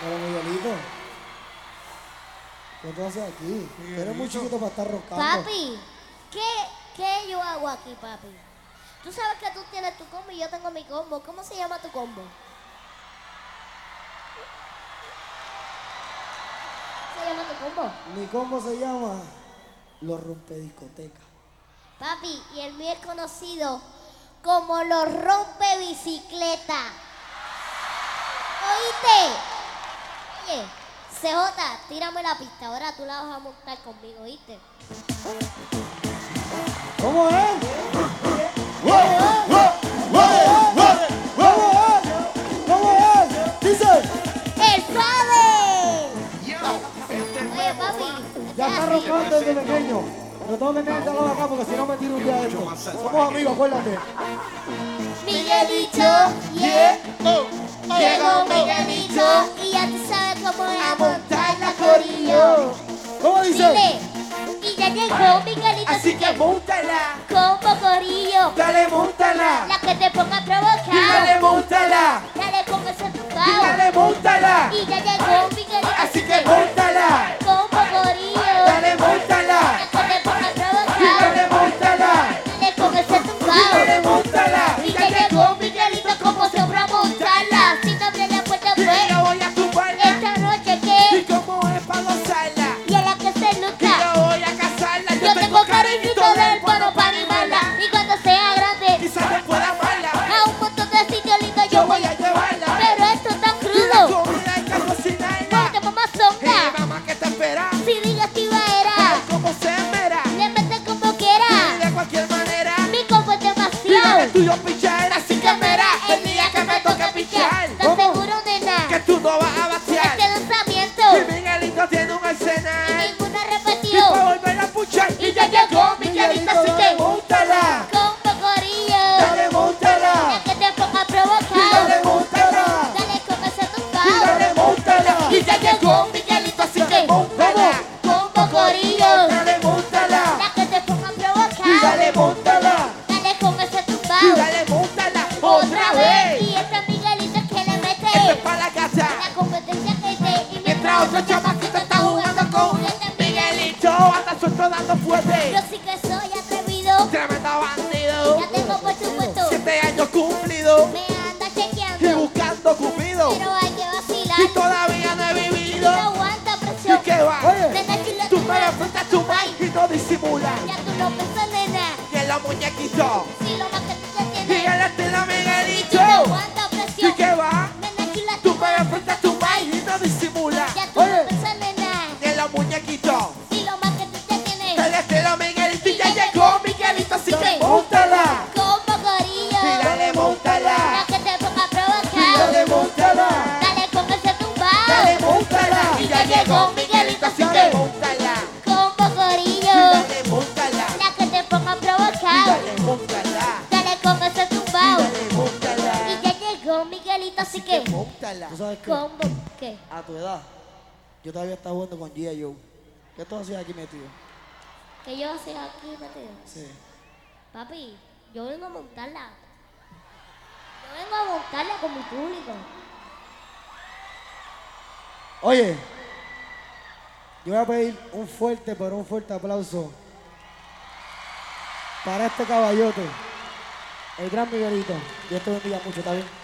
Pero Miguelito, ¿qué tú haces aquí? Eres muy chiquito para estar roncando. Papi, ¿qué yo hago aquí, papi? Tú sabes que tú tienes tu combo y yo tengo mi combo. ¿Cómo se llama tu combo? ¿Cómo se llama tu combo? Mi combo se llama Los Rompediscotecas. Papi, y el mío es conocido como los rompebicicleta. ¿Oíste? Oye, CJ, tírame la pista. Ahora tú la vas a montar conmigo, ¿oíste? ¿Cómo es? ¿Cómo es? Dice. ¡El Fabe! Oye, papi. Ya está roncando desde pequeño. Pero tengo que tener calor acá porque si no me tiro un día de esto. Somos amigos, acuérdate. Miguelito, yeah. Llegó Miguelito y ya tú sabes cómo es a montar la corillo. ¿Cómo dice? Dile, y ya llegó Miguelito, Así que móntala, combo corillo. dale, móntala, La que te ponga a provocar. y dale, móntala, Dale con ese y tumbao. dale, móntala, Y ya llegó Miguelito, así que móntala, combo corillo. dale, móntala, La que te ponga a y provocar. dale, móntala, Dale con ese y dale, tumbao. móntala, Y ya llegó Miguelito como sobra montarla. Si no abre la puerta y pues yo voy a tumbarla, esta noche y que como es para gozarla, y a la que se y lucha. yo voy a casarla, Yo tengo cariñito del bueno para animarla. Y cuando sea grande quizás no pueda amarla, a un montón de sitios lindos yo voy a llevarla, Pero esto es tan y la crudo. comida hay que cocinarla, Porque mamá zonga. mamá que te espera, Si digas que iba era, como se mera, le metes como quiera. y de cualquier manera, Mi combo es y demasiado. el tuyo pichar, así que mera, el día que me toque pichar, ¿Estás seguro, nena? que tú no vas a batear, Este lanzamiento y Miguelito tiene un y arsenal, ninguna y para repetido. volver a puchar, Y ya llegó Miguelito, Miguelito, así dale, que móntala, combo corillo. dale, móntala, La que te ponga a y provocar. dale, móntala, Dale con ese y tumbao. dale, móntala, Y ya llegó Miguelito, así que móntala, combo corillo. dale, móntala, La que te ponga a y provocar. dale, móntala, Dale con ese y tumbao. dale, móntala, otra vez, Y esta Miguelito que le esto es mete para la casa, la competencia que te. Y mientras otro chamaquito está jugando con Miguelito, anda suelto dando fuerte, Yo sí que soy atrevido. tremendo bandido, Ya tengo por supuesto. 7 años cumplido, Me anda y chequeando. buscando cupido, Pero hay que vacilar. y todavía no he No vivido, aguanta y presión. que va, Oye. Nena, chula, tú me enfrentas tu mal y no disimula, Ya tú lo pensas, nena. y en los muñequitos, Si lo más que tú te y tienes. el estilo No Miguelito, aguanta y presión. que va, Nena, chula, tú me enfrentas tu mal y no disimula, Ya tú Oye. lo pensas, nena. y en los muñequitos, Si lo más que tú te tienes. el estilo Miguelito, y ya llegó Miguelito, así que móntala, Combo corillo. y dale, La móntala, que te ponga a y provocar. dale, móntala, Dale con ese tumbao. dale, móntala, Y ya llegó Miguelito, así que móntala, combo corillo. dale, móntala, La que te ponga a y provocar. dale, móntala, Dale con ese y tumbao. dale, móntala, Y ya llegó Miguelito, así que móntala. ¿Tú sabes qué? combo. ¿Qué? A tu edad, yo todavía estaba jugando con G.I. Joe. ¿Qué tú hacías aquí metido? ¿Qué yo hacía aquí, metido? Sí. Papi, yo vengo a montarla. Yo vengo a montarla con mi público. Oye, yo voy a pedir un fuerte, pero un fuerte aplauso para este caballote, el gran Miguelito. Dios te bendiga mucho, ¿está bien?